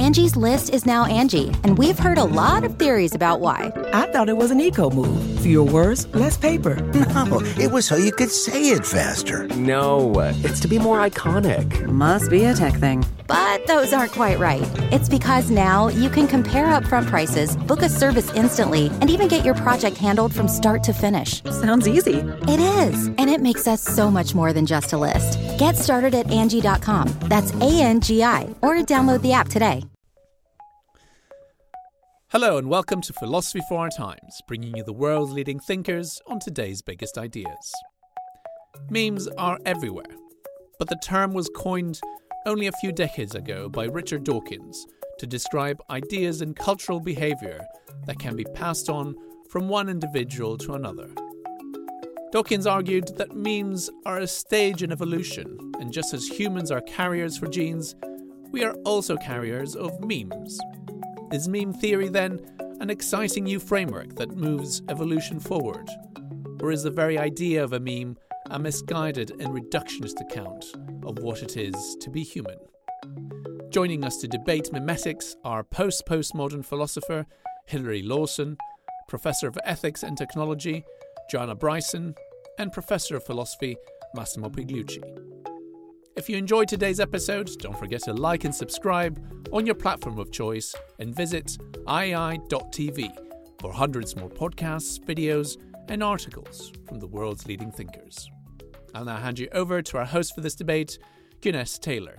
Angie's List is now Angie, and we've heard a lot of theories about why. I thought it was an eco move. Fewer words, less paper. No, it was so you could say it faster. No, it's to be more iconic. Must be a tech thing. But those aren't quite right. It's because now you can compare upfront prices, book a service instantly, and even get your project handled from start to finish. Sounds easy. It is, and it makes us so much more than just a list. Get started at Angie.com. That's ANGI, or download the app today. Hello and welcome to Philosophy for Our Times, bringing you the world's leading thinkers on today's biggest ideas. Memes are everywhere, but the term was coined only a few decades ago by Richard Dawkins to describe ideas and cultural behaviour that can be passed on from one individual to another. Dawkins argued that memes are a stage in evolution, and just as humans are carriers for genes, we are also carriers of memes. Is meme theory, then, an exciting new framework that moves evolution forward? Or is the very idea of a meme a misguided and reductionist account of what it is to be human? Joining us to debate memetics are postmodern philosopher Hilary Lawson, Professor of Ethics and Technology Joanna Bryson, and Professor of Philosophy Massimo Pigliucci. If you enjoyed today's episode, don't forget to like and subscribe on your platform of choice and visit iai.tv for hundreds more podcasts, videos, and articles from the world's leading thinkers. I'll now hand you over to our host for this debate, Guinness Taylor.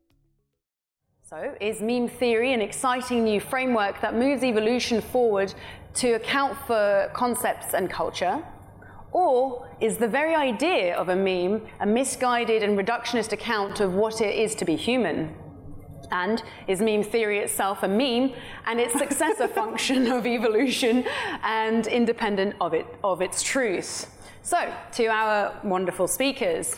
So, is meme theory an exciting new framework that moves evolution forward to account for concepts and culture? Or is the very idea of a meme a misguided and reductionist account of what it is to be human? And is meme theory itself a meme and its successor function of evolution and independent of its truth? So, to our wonderful speakers.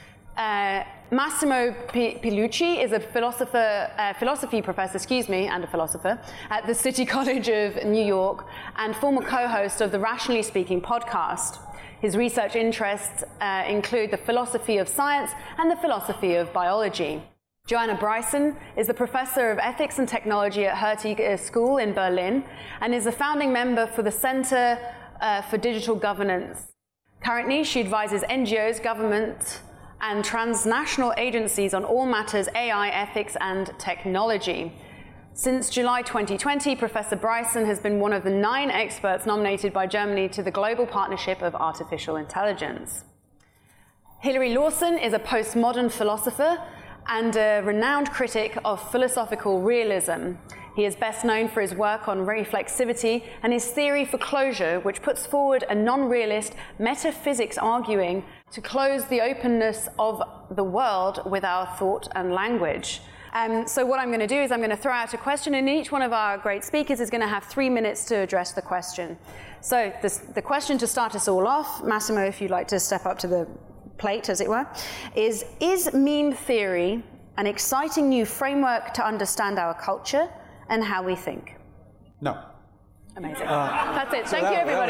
Massimo Pigliucci is a philosophy professor, and a philosopher at the City College of New York and former co-host of the Rationally Speaking podcast. His research interests include the philosophy of science and the philosophy of biology. Joanna Bryson is the Professor of Ethics and Technology at Hertie School in Berlin and is a founding member for the Center for Digital Governance. Currently, she advises NGOs, government, and transnational agencies on all matters AI, ethics, and technology. Since July 2020, Professor Bryson has been one of the 9 experts nominated by Germany to the Global Partnership of Artificial Intelligence. Hilary Lawson is a postmodern philosopher and a renowned critic of philosophical realism. He is best known for his work on reflexivity and his theory for closure, which puts forward a non-realist metaphysics arguing to close the openness of the world with our thought and language. So what I'm going to do is I'm going to throw out a question, and each one of our great speakers is going to have 3 minutes to address the question. So the question to start us all off, Massimo, if you'd like to step up to the plate, as it were, is meme theory an exciting new framework to understand our culture and how we think? No. Amazing. That's it. Thank you, everybody.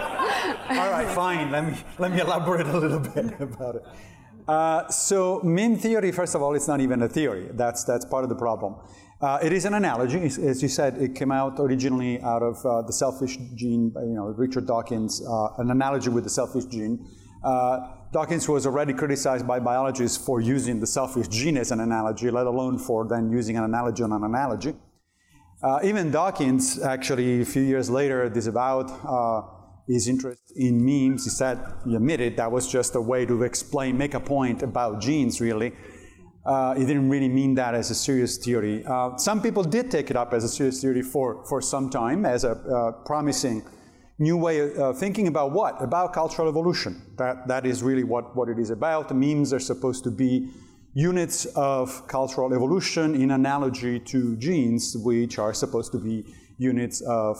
All right, fine. Let me elaborate a little bit about it. So meme theory, first of all, it's not even a theory. That's part of the problem. It is an analogy. As you said, it came out originally out of the selfish gene, Richard Dawkins, an analogy with the selfish gene. Dawkins was already criticized by biologists for using the selfish gene as an analogy, let alone for then using an analogy on an analogy. Even Dawkins, actually, a few years later, disavowed his interest in memes. He said, he admitted that was just a way to explain, make a point about genes, really. He didn't really mean that as a serious theory. Some people did take it up as a serious theory for some time, as a promising new way of thinking about what? About cultural evolution. That is really what it is about. The memes are supposed to be units of cultural evolution in analogy to genes, which are supposed to be units of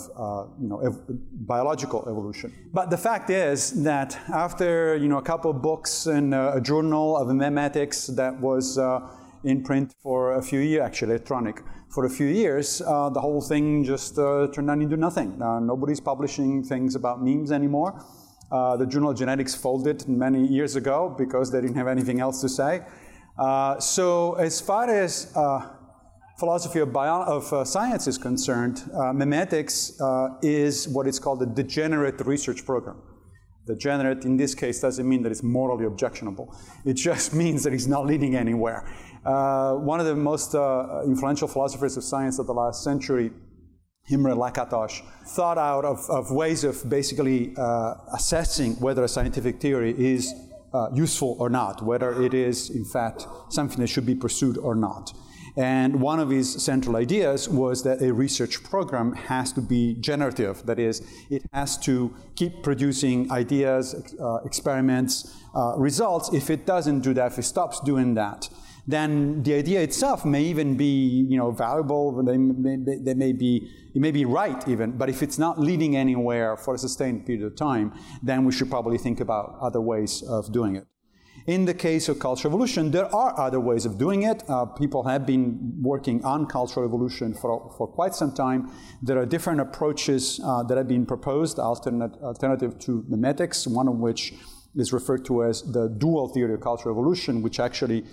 biological evolution. But the fact is that after a couple of books and a journal of memetics that was in print for a few years, actually electronic, for a few years, the whole thing just turned out into nothing. Nobody's publishing things about memes anymore. The Journal of Genetics folded many years ago because they didn't have anything else to say. So as far as philosophy of science is concerned, memetics is what is called a degenerate research program. Degenerate, in this case, doesn't mean that it's morally objectionable. It just means that it's not leading anywhere. One of the most influential philosophers of science of the last century, Imre Lakatos, thought out of ways of basically assessing whether a scientific theory is useful or not, whether it is, in fact, something that should be pursued or not. And one of his central ideas was that a research program has to be generative. That is, it has to keep producing ideas, experiments, results. If it doesn't do that, if it stops doing that, then the idea itself may even be, valuable. It may be right even. But if it's not leading anywhere for a sustained period of time, then we should probably think about other ways of doing it. In the case of cultural evolution, there are other ways of doing it. People have been working on cultural evolution for quite some time. There are different approaches that have been proposed, alternative to memetics, one of which is referred to as the dual theory of cultural evolution, which actually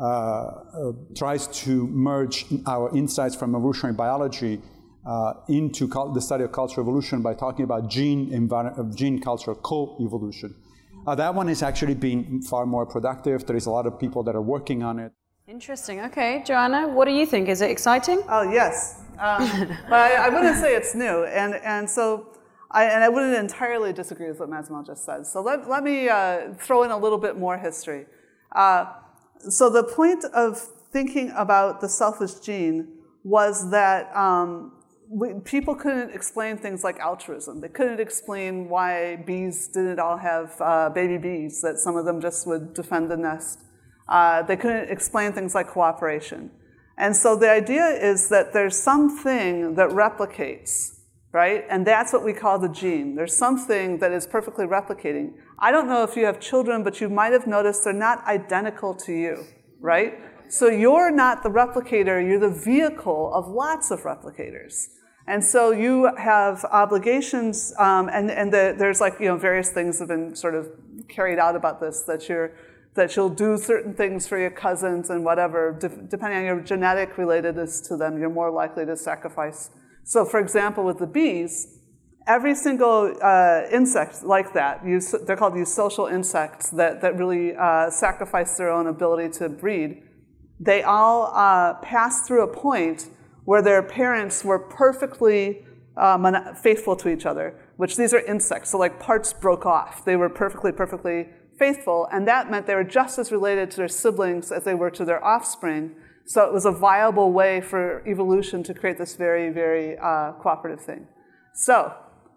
tries to merge our insights from evolutionary biology into the study of cultural evolution by talking about gene-cultural co-evolution. That one has actually been far more productive. There is a lot of people that are working on it. Interesting. Okay, Joanna, what do you think? Is it exciting? Oh, yes. But I wouldn't say it's new. And so I wouldn't entirely disagree with what Massimo just said. So let me throw in a little bit more history. So the point of thinking about the selfish gene was that people couldn't explain things like altruism. They couldn't explain why bees didn't all have baby bees, that some of them just would defend the nest. They couldn't explain things like cooperation. And so the idea is that there's something that replicates, right? And that's what we call the gene. There's something that is perfectly replicating. I don't know if you have children, but you might have noticed they're not identical to you, right? So you're not the replicator, you're the vehicle of lots of replicators. And so you have obligations, and there's various things have been sort of carried out about this, that you'll do certain things for your cousins and whatever, depending on your genetic relatedness to them, you're more likely to sacrifice. So for example, with the bees, every single insect like that, they're called eusocial insects that really sacrifice their own ability to breed. They all pass through a point where their parents were perfectly faithful to each other, which these are insects, so like parts broke off. They were perfectly faithful, and that meant they were just as related to their siblings as they were to their offspring. So it was a viable way for evolution to create this very, very cooperative thing. So,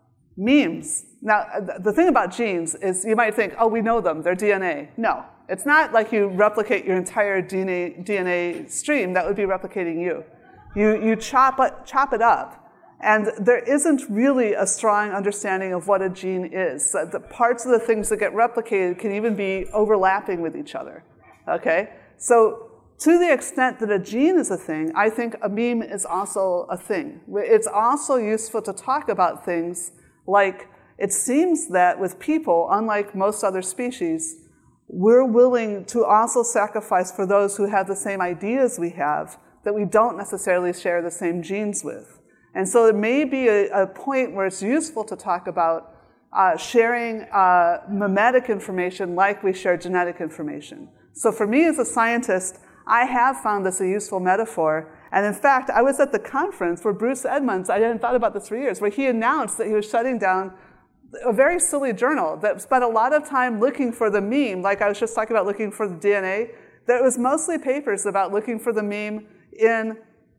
memes. Now, the thing about genes is you might think, oh, we know them, they're DNA. No, it's not like you replicate your entire DNA stream. That would be replicating you. You chop it up, and there isn't really a strong understanding of what a gene is. The parts of the things that get replicated can even be overlapping with each other, okay? So to the extent that a gene is a thing, I think a meme is also a thing. It's also useful to talk about things like, it seems that with people, unlike most other species, we're willing to also sacrifice for those who have the same ideas we have, that we don't necessarily share the same genes with. And so there may be a point where it's useful to talk about sharing memetic information like we share genetic information. So for me as a scientist, I have found this a useful metaphor. And in fact, I was at the conference where Bruce Edmonds, I hadn't thought about this for years, where he announced that he was shutting down a very silly journal that spent a lot of time looking for the meme, like I was just talking about looking for the DNA. That was mostly papers about looking for the meme in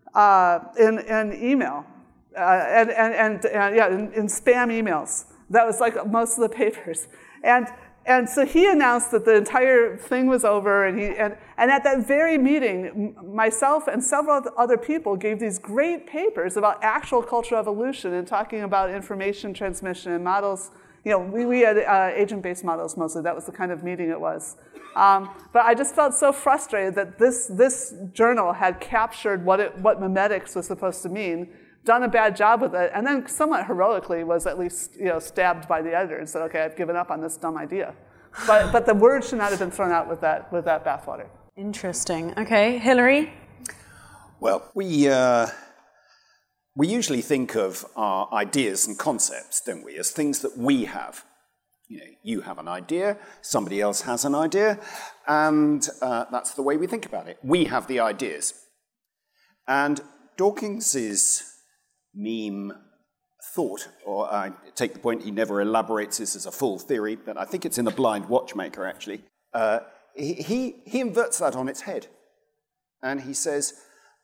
email, in spam emails. That was like most of the papers, and so he announced that the entire thing was over, and at that very meeting, myself and several other people gave these great papers about actual cultural evolution and talking about information transmission and models. We had agent-based models mostly. That was the kind of meeting it was. But I just felt so frustrated that this journal had captured what memetics was supposed to mean, done a bad job with it, and then somewhat heroically was at least stabbed by the editor and said, okay, I've given up on this dumb idea. But the word should not have been thrown out with that bathwater. Interesting. Okay, Hilary? Well, we usually think of our ideas and concepts, don't we, as things that we have. You know, you have an idea, somebody else has an idea, and that's the way we think about it. We have the ideas. And Dawkins's meme thought, or I take the point he never elaborates this as a full theory, but I think it's in The Blind Watchmaker, actually. He inverts that on its head. And he says,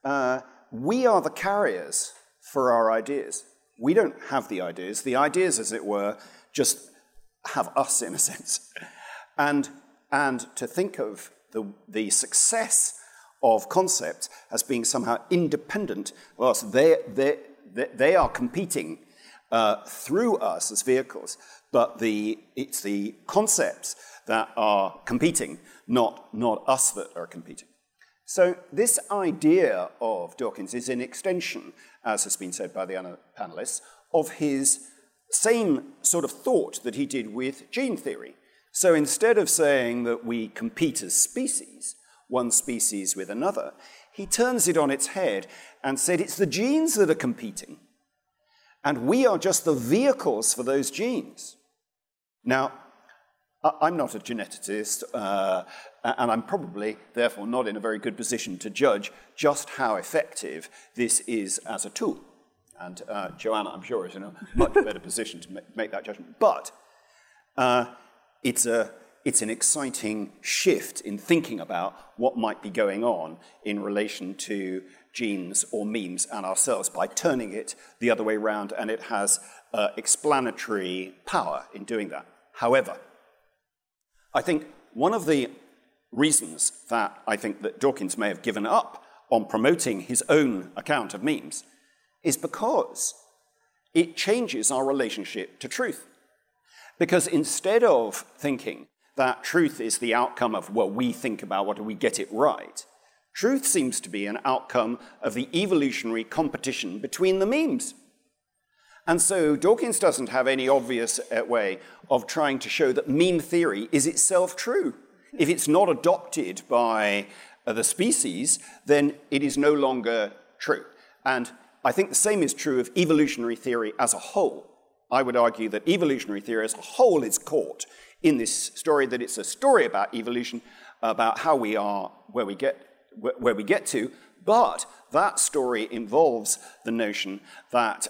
we are the carriers for our ideas. We don't have the ideas. The ideas, as it were, just have us, in a sense. And to think of the success of concepts as being somehow independent, well, so they are competing through us as vehicles, but it's the concepts that are competing, not us that are competing. So this idea of Dawkins is an extension, as has been said by the other panelists, of his same sort of thought that he did with gene theory. So instead of saying that we compete as species, one species with another, he turns it on its head and said it's the genes that are competing, and we are just the vehicles for those genes. Now, I'm not a geneticist, and I'm probably, therefore, not in a very good position to judge just how effective this is as a tool. And Joanna, I'm sure, is in a much better position to make that judgment. But it's an exciting shift in thinking about what might be going on in relation to genes or memes and ourselves by turning it the other way around, and it has explanatory power in doing that. However, I think one of the reasons that I think that Dawkins may have given up on promoting his own account of memes is because it changes our relationship to truth. Because instead of thinking that truth is the outcome of what we think about, what do we get it right, truth seems to be an outcome of the evolutionary competition between the memes. And so Dawkins doesn't have any obvious way of trying to show that meme theory is itself true. If it's not adopted by the species, then it is no longer true. And I think the same is true of evolutionary theory as a whole. I would argue that evolutionary theory as a whole is caught in this story, that it's a story about evolution, about how we are, where we get to, but that story involves the notion that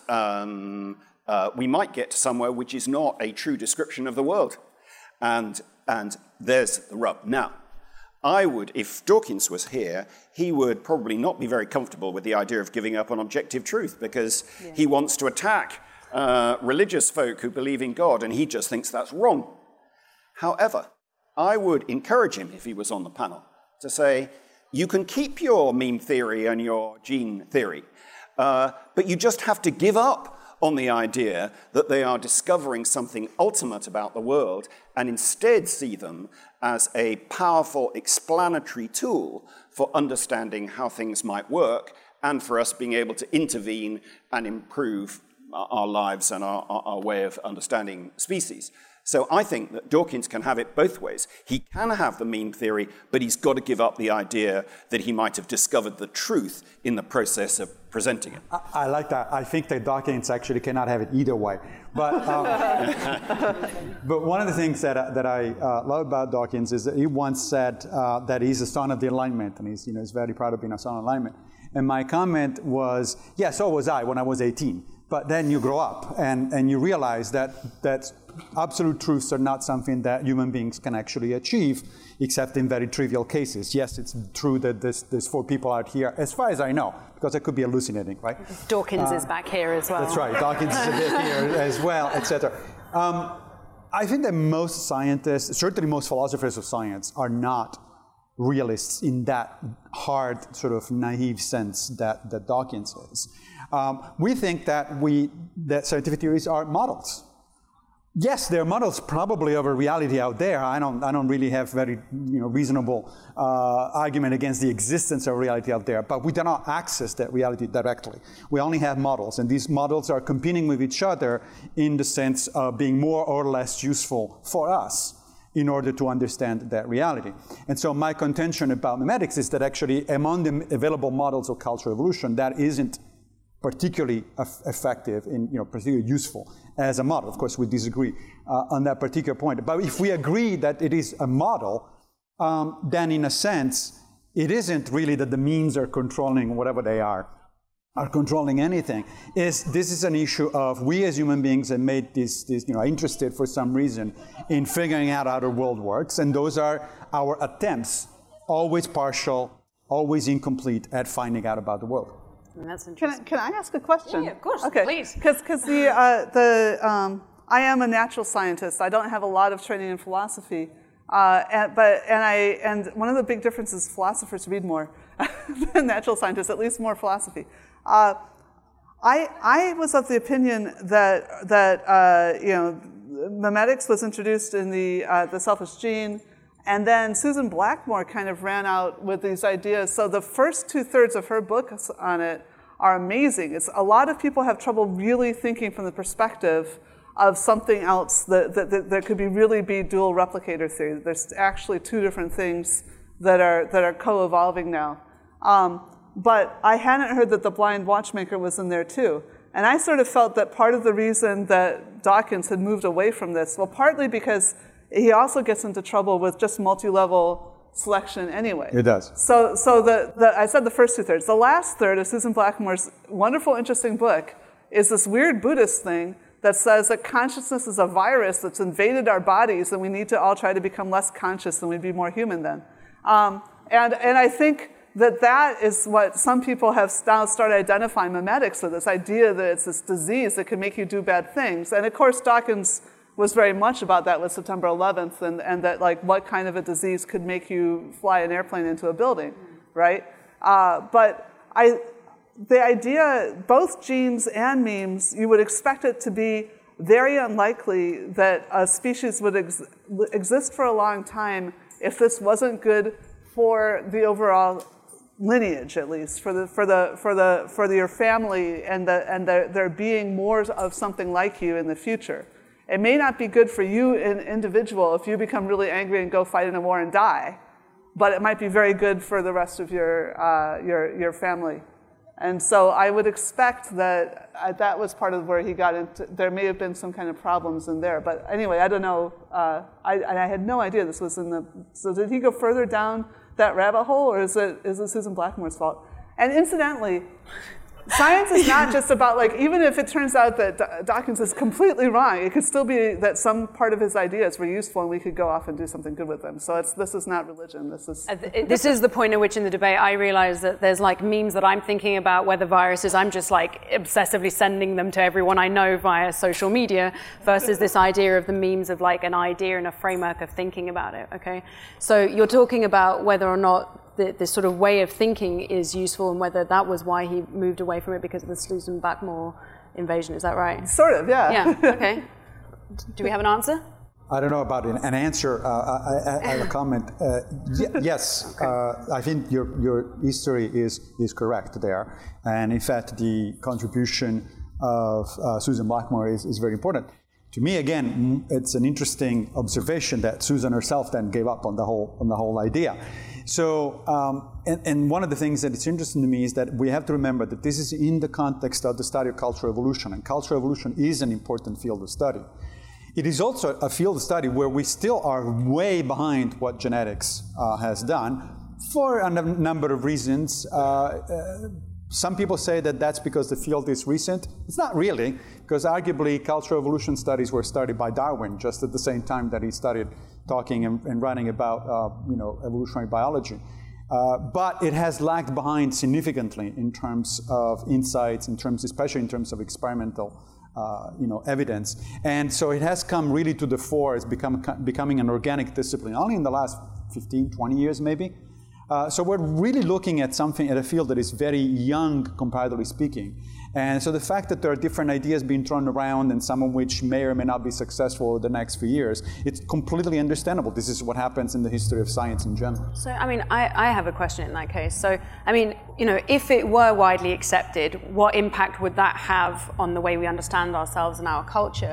we might get to somewhere which is not a true description of the world. And there's the rub. Now, I would, if Dawkins was here, he would probably not be very comfortable with the idea of giving up on objective truth, because he wants to attack religious folk who believe in God, and he just thinks that's wrong. However, I would encourage him, if he was on the panel, to say, you can keep your meme theory and your gene theory, but you just have to give up on the idea that they are discovering something ultimate about the world, and instead see them as a powerful explanatory tool for understanding how things might work, and for us being able to intervene and improve our lives and our way of understanding species. So I think that Dawkins can have it both ways. He can have the meme theory, but he's got to give up the idea that he might have discovered the truth in the process of presenting it. I like that. I think that Dawkins actually cannot have it either way. But but one of the things that I love about Dawkins is that he once said that he's a son of the Enlightenment, and he's very proud of being a son of Enlightenment. And my comment was, yeah, so was I when I was 18. But then you grow up and you realize that absolute truths are not something that human beings can actually achieve, except in very trivial cases. Yes, it's true that there's 4 people out here, as far as I know, because I could be hallucinating, right? Dawkins is back here as well. That's right, Dawkins is a bit here as well, etc. I think that most scientists, certainly most philosophers of science, are not realists in that hard, sort of naive sense that Dawkins is. We think that scientific theories are models. Yes, they're models probably of a reality out there. I don't really have very reasonable argument against the existence of reality out there, but we do not access that reality directly. We only have models, and these models are competing with each other in the sense of being more or less useful for us. in order to understand that reality. And so my contention about memetics is that actually among the available models of cultural evolution, that isn't particularly effective and particularly useful as a model. Of course, we disagree on that particular point. But if we agree that it is a model, then in a sense, it isn't really that the means are controlling whatever they are controlling anything. This is an issue of we as human beings have made this interested for some reason in figuring out how the world works, and those are our attempts, always partial, always incomplete, at finding out about the world. That's interesting. Can I ask a question? Yeah, of course. Okay. Please. Because I am a natural scientist. I don't have a lot of training in philosophy, and one of the big differences is philosophers read more than natural scientists, at least more philosophy. I was of the opinion that memetics was introduced in the Selfish Gene, and then Susan Blackmore kind of ran out with these ideas. So the first 2/3 of her book on it are amazing. A lot of people have trouble really thinking from the perspective of something else that could really be dual replicator theory. There's actually two different things that are co-evolving now. But I hadn't heard that the blind watchmaker was in there too. And I sort of felt that part of the reason that Dawkins had moved away from this, well, partly because he also gets into trouble with just multi-level selection anyway. It does. So I said the first 2/3. The last third of Susan Blackmore's wonderful, interesting book is this weird Buddhist thing that says that consciousness is a virus that's invaded our bodies, and we need to all try to become less conscious, and we'd be more human then. And I think that is what some people have now started identifying memetics with, this idea that it's this disease that can make you do bad things. And of course, Dawkins was very much about that with September 11th, and that what kind of a disease could make you fly an airplane into a building, right? But the idea, both genes and memes, you would expect it to be very unlikely that a species would exist for a long time if this wasn't good for the overall lineage, at least for your family, and there being more of something like you in the future. It may not be good for you, an individual, if you become really angry and go fight in a war and die, but it might be very good for the rest of your family. And so I would expect that was part of where he got into. There may have been some kind of problems in there, but anyway, I don't know. I had no idea this was in the. So did he go further down that rabbit hole, or is it Susan Blackmore's fault? And incidentally, science is not just about even if it turns out that Dawkins is completely wrong, it could still be that some part of his ideas were useful and we could go off and do something good with them. So this is not religion. This is the point at which in the debate I realize that there's memes that I'm thinking about whether viruses, I'm just obsessively sending them to everyone I know via social media, versus this idea of the memes of an idea and a framework of thinking about it, okay? So you're talking about whether or not this sort of way of thinking is useful, and whether that was why he moved away from it because of the Susan Blackmore invasion. Is that right? Sort of, yeah. Yeah, okay. Do we have an answer? I don't know about an answer. I have a comment. Yes, I think your history is correct there. And in fact, the contribution of Susan Blackmore is very important. To me, again, it's an interesting observation that Susan herself then gave up on the whole idea. So, and one of the things that is interesting to me is that we have to remember that this is in the context of the study of cultural evolution, and cultural evolution is an important field of study. It is also a field of study where we still are way behind what genetics has done for a number of reasons. Some people say that that's because the field is recent. It's not really, because arguably cultural evolution studies were started by Darwin just at the same time that he started talking and writing about evolutionary biology. But it has lagged behind significantly in terms of insights, especially in terms of experimental evidence. And so it has come really to the fore as becoming an organic discipline, only in the last 15, 20 years maybe. So we're really looking at a field that is very young, comparatively speaking. And so the fact that there are different ideas being thrown around, and some of which may or may not be successful in the next few years, it's completely understandable. This is what happens in the history of science in general. So, I have a question in that case. So, if it were widely accepted, what impact would that have on the way we understand ourselves and our culture?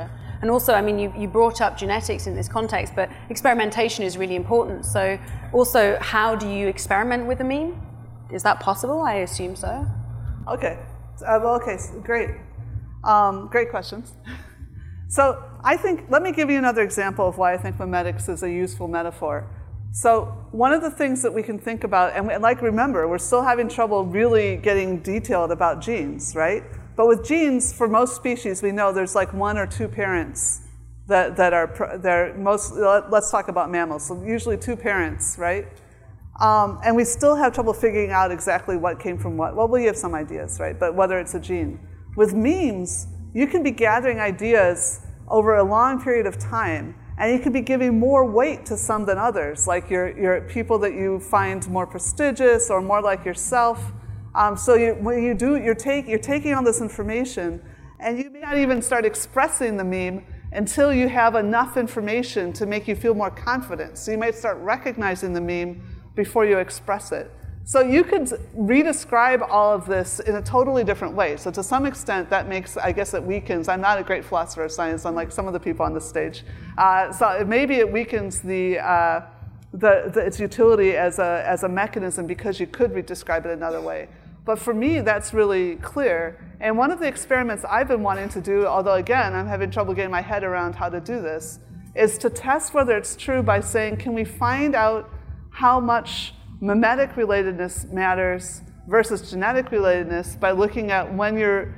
And also, I mean, you brought up genetics in this context, but experimentation is really important. So also, how do you experiment with a meme? Is that possible? I assume so. Okay. Great. Great questions. So I think, let me give you another example of why I think memetics is a useful metaphor. So one of the things that we can think about, and remember, we're still having trouble really getting detailed about genes, right? But with genes, for most species, we know there's like 1 or 2 parents that are most, let's talk about mammals, so usually 2 parents, right? And we still have trouble figuring out exactly what came from what. Well, we have some ideas, right? But whether it's a gene. With memes, you can be gathering ideas over a long period of time, and you can be giving more weight to some than others, like your people that you find more prestigious or more like yourself. So you're taking all this information, and you may not even start expressing the meme until you have enough information to make you feel more confident. So you might start recognizing the meme before you express it. So you could redescribe all of this in a totally different way. So to some extent, that makes, I guess it weakens. I'm not a great philosopher of science, unlike some of the people on the stage. So maybe it weakens its utility as a mechanism because you could redescribe it another way. But for me, that's really clear. And one of the experiments I've been wanting to do, although again, I'm having trouble getting my head around how to do this, is to test whether it's true by saying, can we find out how much mimetic relatedness matters versus genetic relatedness by looking at when you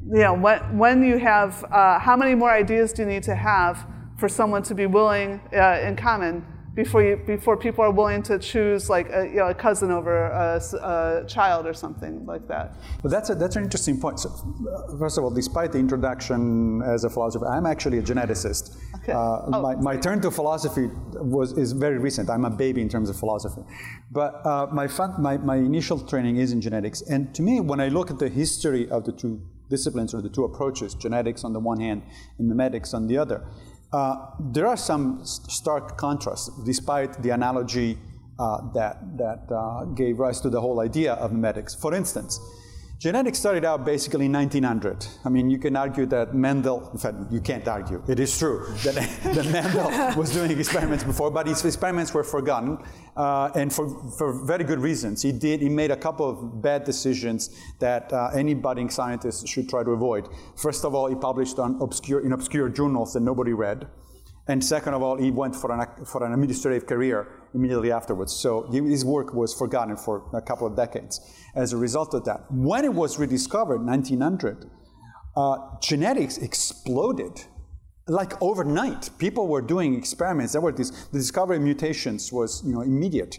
have, how many more ideas do you need to have for someone to be willing in common before people are willing to choose like a cousin over a child or something like that. Well, that's an interesting point. So, first of all, despite the introduction as a philosopher, I'm actually a geneticist. Okay. My turn to philosophy is very recent. I'm a baby in terms of philosophy. But my initial training is in genetics. And to me, when I look at the history of the two disciplines or the two approaches, genetics on the one hand and memetics on the other, there are some stark contrasts, despite the analogy that gave rise to the whole idea of memetics. For instance, genetics started out basically in 1900. I mean, you can argue that Mendel, in fact, you can't argue, it is true, that Mendel was doing experiments before, but his experiments were forgotten, and for very good reasons. He made a couple of bad decisions that any budding scientist should try to avoid. First of all, he published in obscure journals that nobody read. And second of all, he went for an administrative career immediately afterwards. So his work was forgotten for a couple of decades as a result of that. When it was rediscovered in 1900, genetics exploded. Like overnight, people were doing experiments. The discovery of mutations was immediate.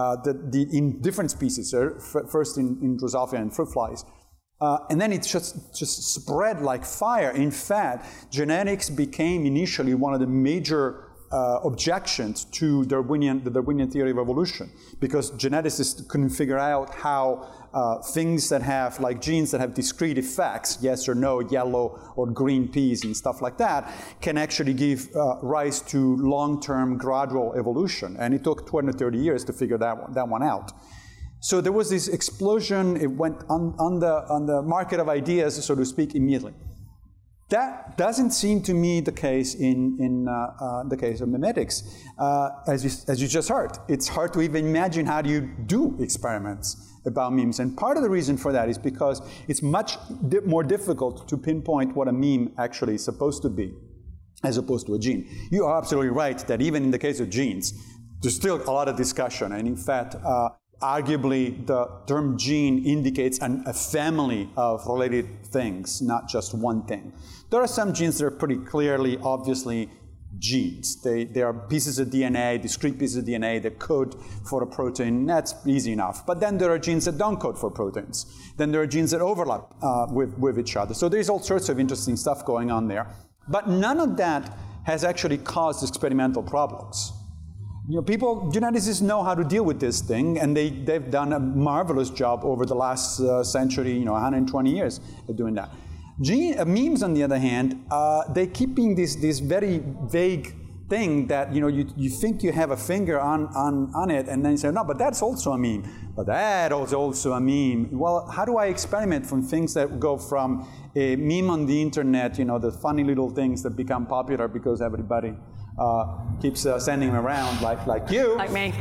In different species, first in Drosophila and fruit flies. And then it just spread like fire. In fact, genetics became initially one of the major objections to the Darwinian theory of evolution, because geneticists couldn't figure out how things that have, like genes that have discrete effects, yes or no, yellow or green peas and stuff like that, can actually give rise to long-term gradual evolution. And it took 20 or 30 years to figure that one out. So there was this explosion. It went on the market of ideas, so to speak, immediately. That doesn't seem to me the case in the case of memetics. As you just heard, it's hard to even imagine how do you do experiments about memes. And part of the reason for that is because it's much more difficult to pinpoint what a meme actually is supposed to be, as opposed to a gene. You are absolutely right that even in the case of genes, there's still a lot of discussion. And in fact, arguably, the term gene indicates a family of related things, not just one thing. There are some genes that are pretty clearly, obviously, genes. They are pieces of DNA, discrete pieces of DNA that code for a protein. That's easy enough. But then there are genes that don't code for proteins. Then there are genes that overlap with each other. So there's all sorts of interesting stuff going on there. But none of that has actually caused experimental problems. Geneticists know how to deal with this thing, and they've done a marvelous job over the last century, 120 years at doing that. Memes, on the other hand, they keep being these very vague thing that you think you have a finger on it, and then you say, no, but that's also a meme. But that is also a meme. Well, how do I experiment from things that go from a meme on the internet, the funny little things that become popular because everybody keeps sending them around, like you, like me,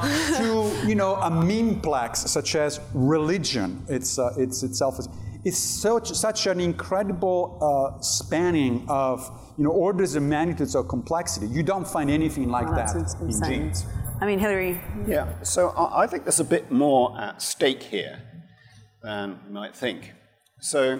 to a memeplex such as religion. It's itself. It's such an incredible spanning of orders and magnitudes of complexity. You don't find anything like that in genes. I mean, Hillary. Yeah. So I think there's a bit more at stake here than you might think. So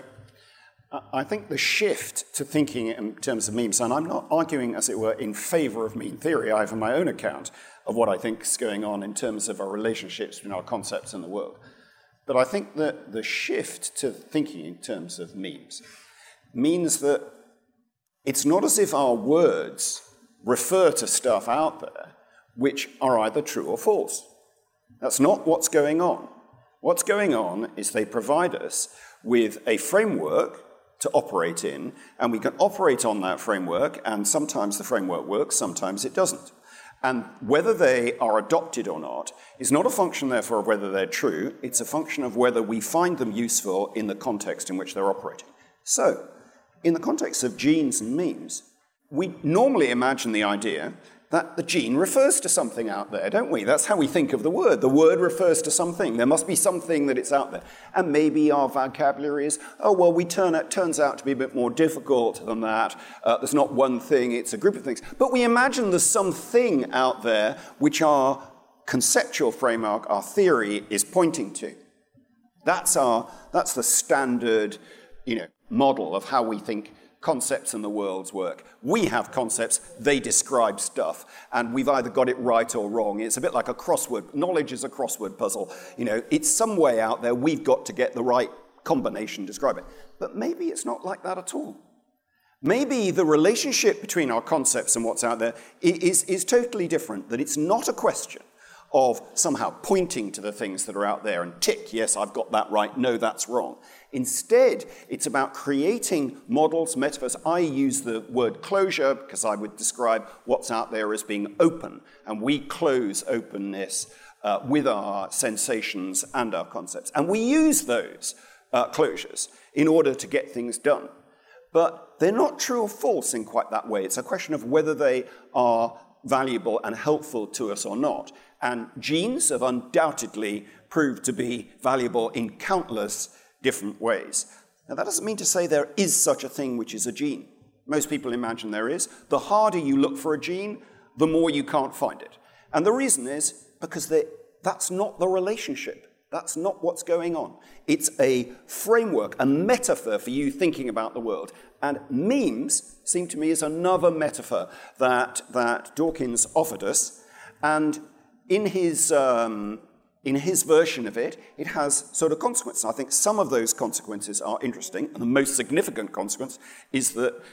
I think the shift to thinking in terms of memes, and I'm not arguing, as it were, in favor of meme theory. I have my own account of what I think is going on in terms of our relationships between our concepts and the world. But I think that the shift to thinking in terms of memes means that it's not as if our words refer to stuff out there which are either true or false. That's not what's going on. What's going on is they provide us with a framework to operate in, and we can operate on that framework, and sometimes the framework works, sometimes it doesn't. And whether they are adopted or not is not a function, therefore, of whether they're true. It's a function of whether we find them useful in the context in which they're operating. So, in the context of genes and memes, we normally imagine the idea that the gene refers to something out there, don't we? That's how we think of the word. The word refers to something. There must be something that it's out there. And maybe our vocabulary is, oh, well, it turns out to be a bit more difficult than that. There's not one thing, it's a group of things. But we imagine there's something out there which our conceptual framework, our theory, is pointing to. That's the standard, model of how we think concepts and the worlds work. We have concepts, they describe stuff, and we've either got it right or wrong. It's a bit like a crossword. Knowledge is a crossword puzzle. It's some way out there, we've got to get the right combination to describe it. But maybe it's not like that at all. Maybe the relationship between our concepts and what's out there is totally different, that it's not a question of somehow pointing to the things that are out there and tick, yes, I've got that right, no, that's wrong. Instead, it's about creating models, metaphors. I use the word closure because I would describe what's out there as being open, and we close openness with our sensations and our concepts. And we use those closures in order to get things done. But they're not true or false in quite that way. It's a question of whether they are valuable and helpful to us or not. And genes have undoubtedly proved to be valuable in countless different ways. Now, that doesn't mean to say there is such a thing which is a gene. Most people imagine there is. The harder you look for a gene, the more you can't find it. And the reason is because that's not the relationship. That's not what's going on. It's a framework, a metaphor for you thinking about the world. And memes seem to me as another metaphor that Dawkins offered us. And in his version of it, it has sort of consequences. I think some of those consequences are interesting, and the most significant consequence is that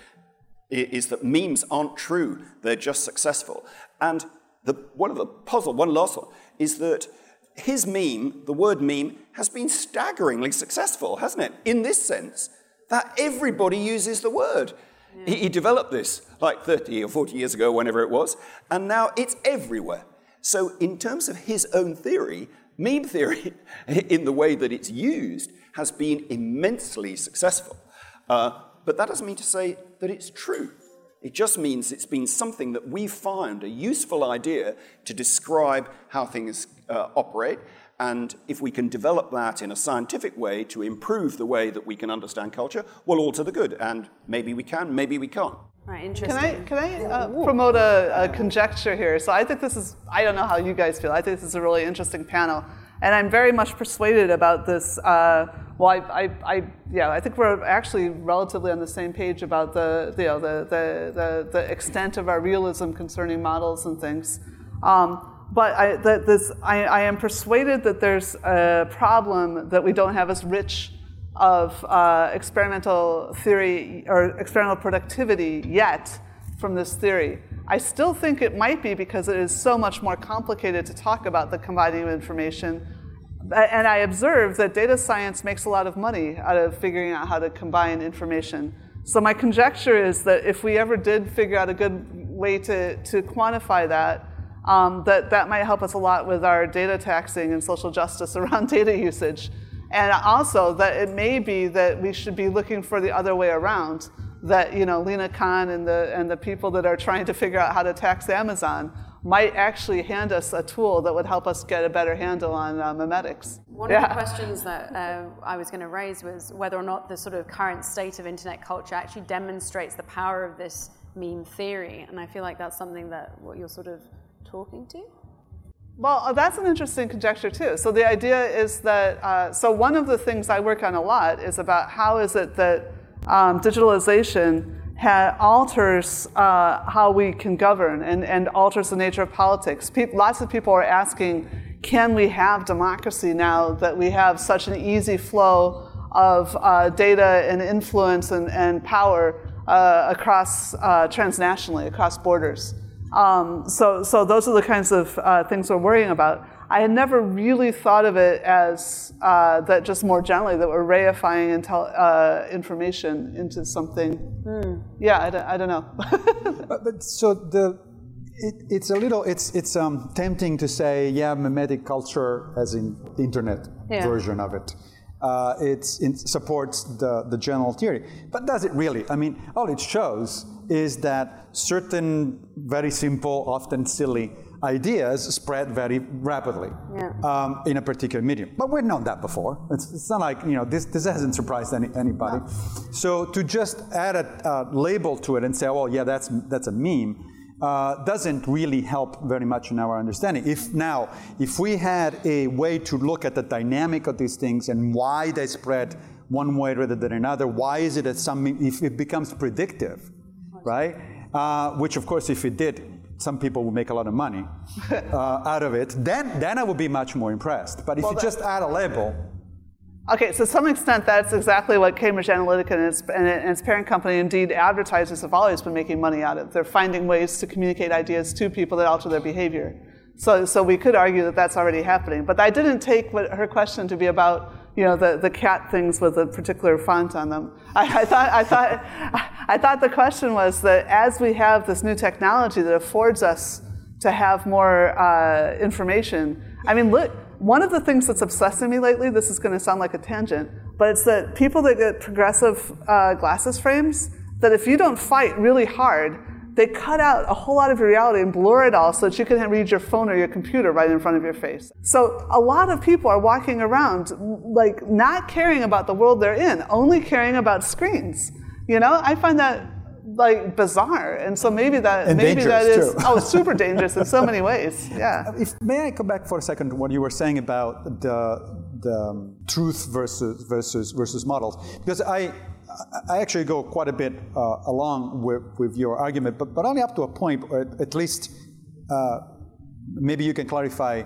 memes aren't true, they're just successful. And one last one, is that his meme, the word meme, has been staggeringly successful, hasn't it? In this sense, that everybody uses the word. Yeah. He developed this like 30 or 40 years ago, whenever it was, and now it's everywhere. So in terms of his own theory, meme theory, in the way that it's used, has been immensely successful. But that doesn't mean to say that it's true. It just means it's been something that we found a useful idea to describe how things operate. And if we can develop that in a scientific way to improve the way that we can understand culture, well, all to the good. And maybe we can, maybe we can't. Right, interesting. Can I promote a conjecture here? So I think this is, I don't know how you guys feel, I think this is a really interesting panel. And I'm very much persuaded about this. I think we're actually relatively on the same page about the extent of our realism concerning models and things. But I am persuaded that there's a problem that we don't have as rich of experimental theory or experimental productivity yet from this theory. I still think it might be because it is so much more complicated to talk about the combining of information. And I observe that data science makes a lot of money out of figuring out how to combine information. So my conjecture is that if we ever did figure out a good way to quantify that, that might help us a lot with our data taxing and social justice around data usage. And also that it may be that we should be looking for the other way around, that Lina Khan and the people that are trying to figure out how to tax Amazon might actually hand us a tool that would help us get a better handle on memetics. One of the questions that I was going to raise was whether or not the sort of current state of internet culture actually demonstrates the power of this meme theory, and I feel like that's something that what you're sort of talking to. Well, that's an interesting conjecture too. So the idea is that, so one of the things I work on a lot is about how is it that digitalization alters how we can govern and alters the nature of politics. Lots of people are asking, can we have democracy now that we have such an easy flow of data and influence and power across transnationally, across borders? So those are the kinds of things we're worrying about. I had never really thought of it as that just more generally, that we're reifying information into something. Yeah, I don't know. So it's a little, it's tempting to say, yeah, memetic culture as in the internet version of it. It supports the general theory. But does it really? I mean, all it shows is that certain very simple, often silly ideas spread very rapidly in a particular medium. But we've known that before. It's not like, this hasn't surprised anybody. No. So to just add a label to it and say, oh, yeah, that's a meme, doesn't really help very much in our understanding. If we had a way to look at the dynamic of these things and why they spread one way rather than another, why is it that if it becomes predictive, right? Which, of course, if it did, some people would make a lot of money out of it, then I would be much more impressed. But if you just add a label. Okay, so to some extent, that's exactly what Cambridge Analytica and its parent company, indeed advertisers, have always been making money out of. They're finding ways to communicate ideas to people that alter their behavior. So we could argue that that's already happening. But I didn't take her question to be about the cat things with a particular font on them. I thought the question was that as we have this new technology that affords us to have more information, I mean, look, one of the things that's obsessing me lately, this is going to sound like a tangent, but it's that people that get progressive glasses frames, that if you don't fight really hard, they cut out a whole lot of your reality and blur it all so that you can read your phone or your computer right in front of your face. So a lot of people are walking around like not caring about the world they're in, only caring about screens. I find that like bizarre, and so maybe that is super dangerous in so many ways. Yeah. May I come back for a second to what you were saying about the truth versus models? Because I actually go quite a bit along with your argument, but only up to a point, or at least maybe you can clarify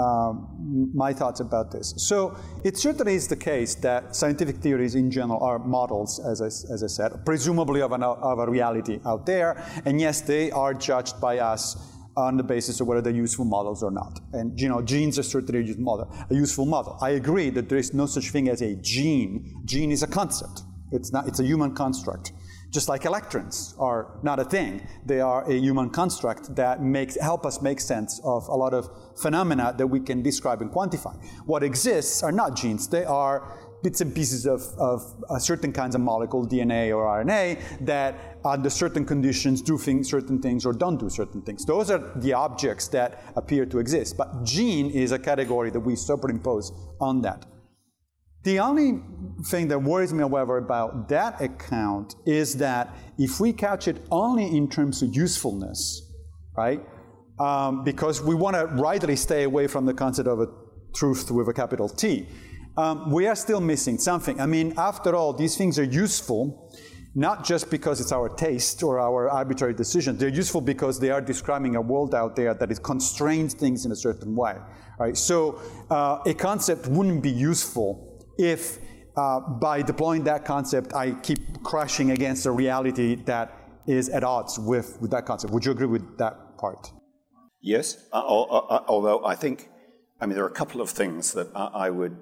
my thoughts about this. So it certainly is the case that scientific theories in general are models, as I said, presumably of a reality out there, and yes, they are judged by us on the basis of whether they're useful models or not. And genes are certainly a useful model. I agree that there is no such thing as a gene. Gene is a concept. It's a human construct. Just like electrons are not a thing. They are a human construct that help us make sense of a lot of phenomena that we can describe and quantify. What exists are not genes. They are bits and pieces of certain kinds of molecule, DNA or RNA, that under certain conditions do certain things or don't do certain things. Those are the objects that appear to exist. But gene is a category that we superimpose on that. The only thing that worries me, however, about that account is that if we couch it only in terms of usefulness, right, because we want to rightly stay away from the concept of a truth with a capital T, we are still missing something. I mean, after all, these things are useful not just because it's our taste or our arbitrary decision. They're useful because they are describing a world out there that is constrains things in a certain way, right? So a concept wouldn't be useful if by deploying that concept, I keep crashing against a reality that is at odds with that concept. Would you agree with that part? Yes, although I think, there are a couple of things that I would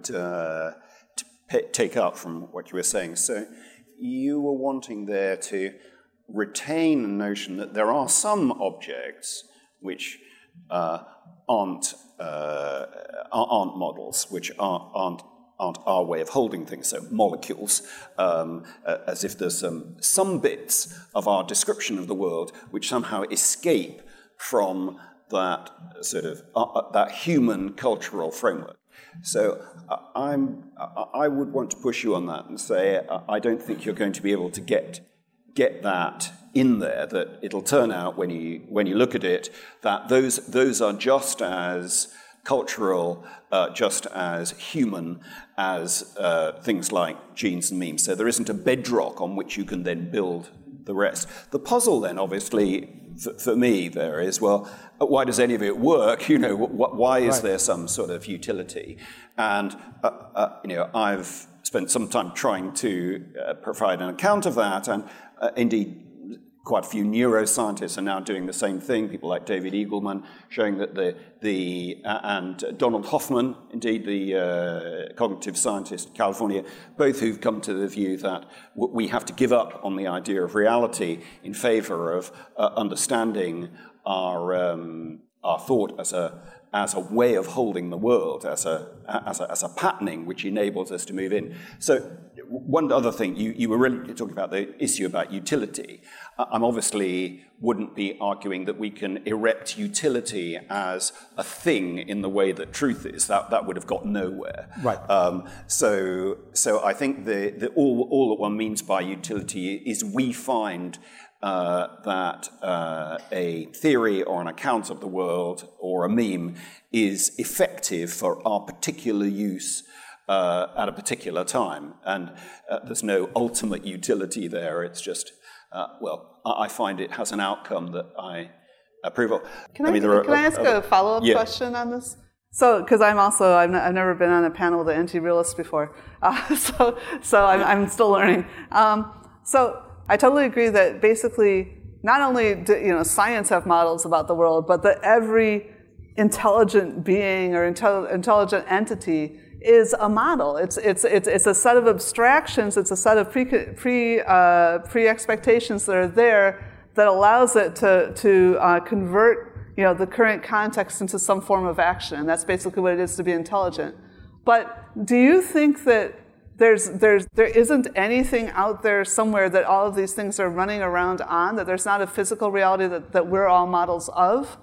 take up from what you were saying. So you were wanting there to retain a notion that there are some objects which aren't models, which aren't our way of holding things, so molecules, as if there's some bits of our description of the world which somehow escape from that sort of that human cultural framework. So I would want to push you on that and say I don't think you're going to be able to get that in there. That it'll turn out when you look at it that those are just as cultural, just as human as things like genes and memes. So there isn't a bedrock on which you can then build the rest. The puzzle then, obviously, for me, there is, well, why does any of it work? You know, why is there some sort of utility? And, I've spent some time trying to provide an account of that, and indeed, quite a few neuroscientists are now doing the same thing. People like David Eagleman showing that and Donald Hoffman, indeed the cognitive scientist in California, both who've come to the view that we have to give up on the idea of reality in favor of understanding our thought as a way of holding the world, as a patterning which enables us to move in. So one other thing, you were really talking about the issue about utility. I'm obviously wouldn't be arguing that we can erect utility as a thing in the way that truth is. That would have got nowhere. Right. So I think all that one means by utility is we find that a theory or an account of the world or a meme is effective for our particular use at a particular time. And there's no ultimate utility there. It's just, I find it has an outcome that I approve of. Can I ask a follow-up question on this? So, because I've never been on a panel with an anti-realist before, so I'm still learning. So I totally agree that basically not only do science have models about the world, but that every intelligent being or intelligent entity is a model. It's a set of abstractions. It's a set of pre-expectations that are there that allows it to convert the current context into some form of action. And that's basically what it is to be intelligent. But do you think that there isn't anything out there somewhere that all of these things are running around on, that there's not a physical reality that we're all models of?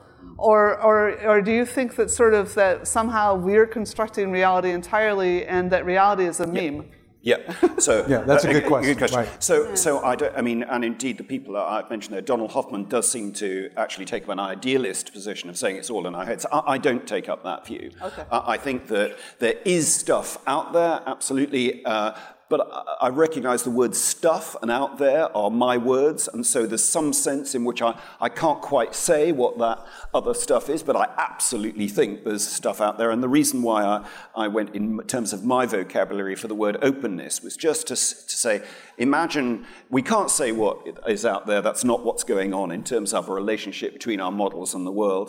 Or do you think that that somehow we're constructing reality entirely and that reality is a meme? Yeah. So that's a good question. Right. So and indeed the people I've mentioned there, Donald Hoffman does seem to actually take up an idealist position of saying it's all in our heads. I don't take up that view. Okay. I think that there is stuff out there, absolutely. But I recognize the word stuff and out there are my words, and so there's some sense in which I can't quite say what that other stuff is, but I absolutely think there's stuff out there. And the reason why I went in terms of my vocabulary for the word openness was just to say, imagine, we can't say what is out there, that's not what's going on in terms of a relationship between our models and the world.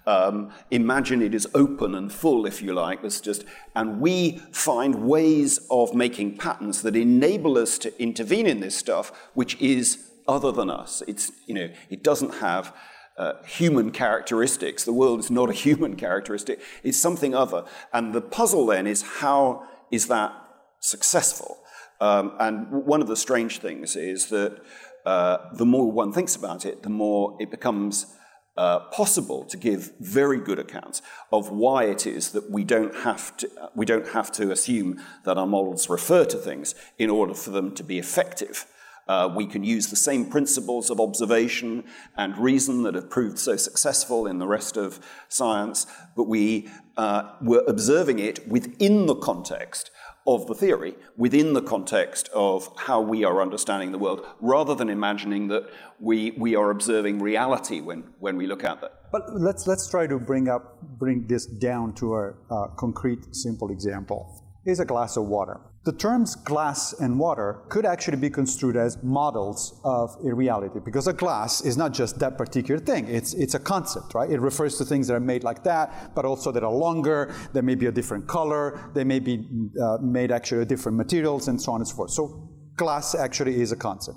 Imagine it is open and full, if you like. And we find ways of making patterns that enable us to intervene in this stuff, which is other than us. It doesn't have human characteristics. The world is not a human characteristic. It's something other. And the puzzle then is, how is that successful? And one of the strange things is that the more one thinks about it, the more it becomes possible to give very good accounts of why it is that we don't have to assume that our models refer to things in order for them to be effective. We can use the same principles of observation and reason that have proved so successful in the rest of science, but we were observing it within the context of the theory, within the context of how we are understanding the world, rather than imagining that we are observing reality when we look at that. But let's try to bring this down to a concrete, simple example. Here's a glass of water. The terms glass and water could actually be construed as models of a reality, because a glass is not just that particular thing. It's a concept, right? It refers to things that are made like that, but also that are longer, they may be a different color, they may be made actually of different materials, and so on and so forth. So glass actually is a concept.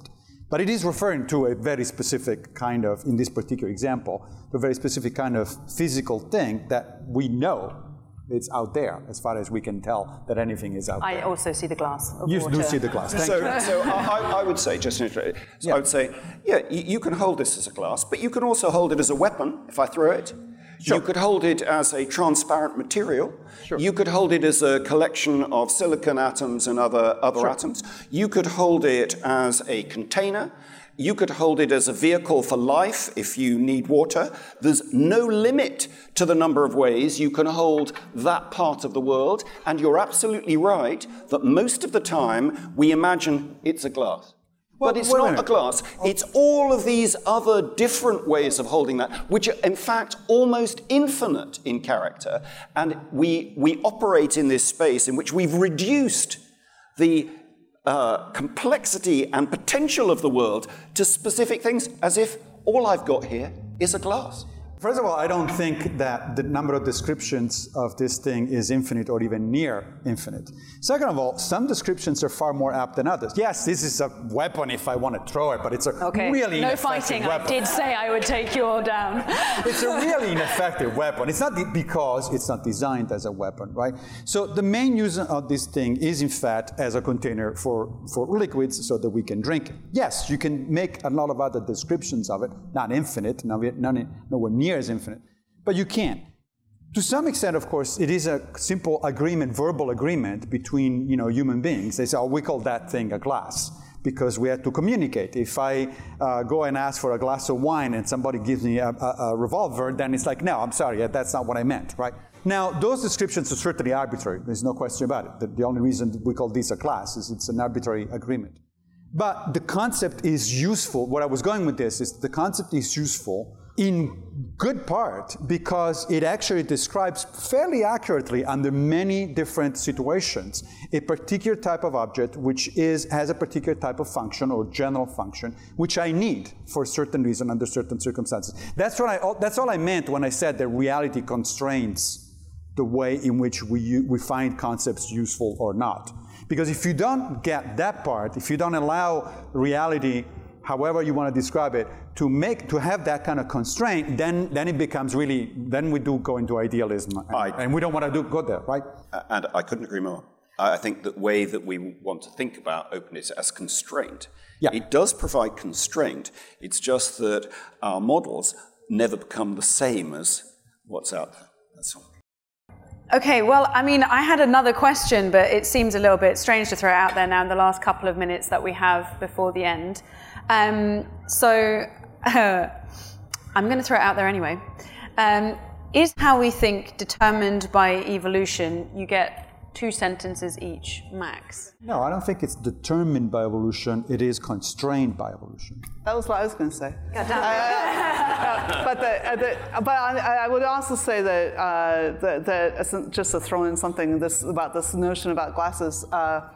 But it is referring to a very specific kind of, in this particular example, a very specific kind of physical thing that we know it's out there, as far as we can tell that anything is out there. I also see the glass of you water. do see the glass. So I would say, just to interrupt, I would say, you can hold this as a glass, but you can also hold it as a weapon, if I throw it. Sure. You could hold it as a transparent material. Sure. You could hold it as a collection of silicon atoms and other atoms. You could hold it as a container. You could hold it as a vehicle for life if you need water. There's no limit to the number of ways you can hold that part of the world. And you're absolutely right that most of the time we imagine it's a glass. But it's not a glass. It's all of these other different ways of holding that, which are, in fact, almost infinite in character. And we operate in this space in which we've reduced the complexity and potential of the world to specific things, as if all I've got here is a glass. First of all, I don't think that the number of descriptions of this thing is infinite or even near infinite. Second of all, some descriptions are far more apt than others. Yes, this is a weapon if I want to throw it, but it's a really no ineffective fighting. weapon. I did say I would take you all down. It's a really ineffective weapon. It's not because it's not designed as a weapon, right? So the main use of this thing is, in fact, as a container for liquids so that we can drink it. Yes, you can make a lot of other descriptions of it, not infinite, nowhere near as infinite, but you can. To some extent, of course, it is a simple agreement, verbal agreement between human beings. They say, we call that thing a glass because we have to communicate. If I go and ask for a glass of wine and somebody gives me a revolver, then it's like, no, I'm sorry, that's not what I meant, right? Now, those descriptions are certainly arbitrary. There's no question about it. The only reason we call this a glass is it's an arbitrary agreement. But the concept is useful. Where I was going with this is the concept is useful in good part because it actually describes fairly accurately under many different situations a particular type of object which has a particular type of function or general function which I need for a certain reason under certain circumstances. That's all I meant when I said that reality constrains the way in which we find concepts useful or not. Because if you don't get that part, if you don't allow reality, however you want to describe it, to have that kind of constraint, then it becomes really, then we do go into idealism. And we don't want to go there, right? And I couldn't agree more. I think the way that we want to think about openness as constraint, it does provide constraint. It's just that our models never become the same as what's out there. That's all. Okay, well, I mean, I had another question, but it seems a little bit strange to throw it out there now in the last couple of minutes that we have before the end. So I'm going to throw it out there anyway. Is how we think determined by evolution? You get 2 sentences each, max. No, I don't think it's determined by evolution. It is constrained by evolution. That was what I was going to say. But I would also say that just to throw in something about this notion about glasses,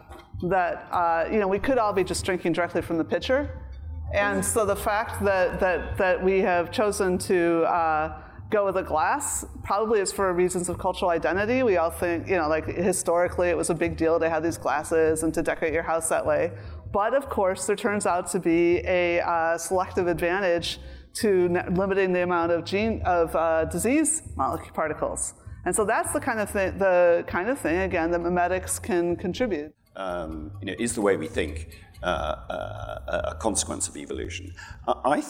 that we could all be just drinking directly from the pitcher, and so the fact that we have chosen to go with a glass probably is for reasons of cultural identity. We all think, like historically it was a big deal to have these glasses and to decorate your house that way. But of course, there turns out to be a selective advantage to limiting the amount of disease particles. And so that's the kind of thing again, that memetics can contribute. Is the way we think a consequence of evolution? I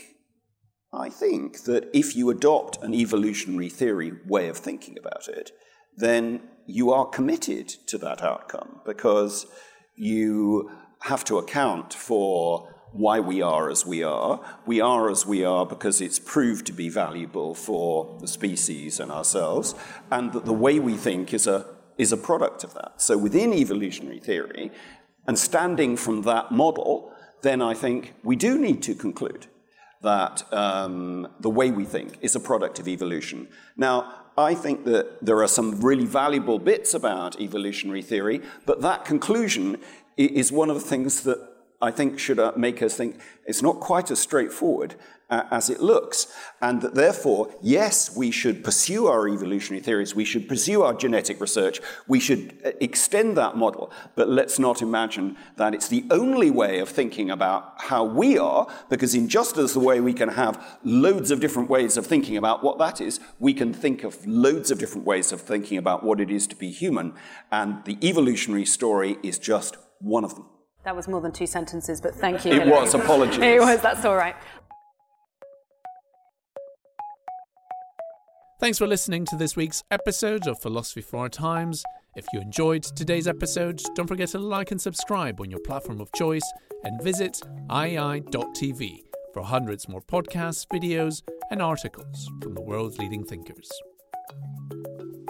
think that if you adopt an evolutionary theory way of thinking about it, then you are committed to that outcome because you have to account for why we are as we are. We are as we are because it's proved to be valuable for the species and ourselves, and that the way we think is a product of that. So within evolutionary theory, and standing from that model, then I think we do need to conclude that the way we think is a product of evolution. Now, I think that there are some really valuable bits about evolutionary theory, but that conclusion is one of the things that I think should make us think it's not quite as straightforward as it looks. And that therefore, yes, we should pursue our evolutionary theories, we should pursue our genetic research, we should extend that model, but let's not imagine that it's the only way of thinking about how we are, because in just as the way we can have loads of different ways of thinking about what that is, we can think of loads of different ways of thinking about what it is to be human, and the evolutionary story is just one of them. That was more than 2 sentences, but thank you. It was, apologies. It was, that's all right. Thanks for listening to this week's episode of Philosophy for Our Times. If you enjoyed today's episode, don't forget to like and subscribe on your platform of choice and visit iai.tv for hundreds more podcasts, videos and articles from the world's leading thinkers.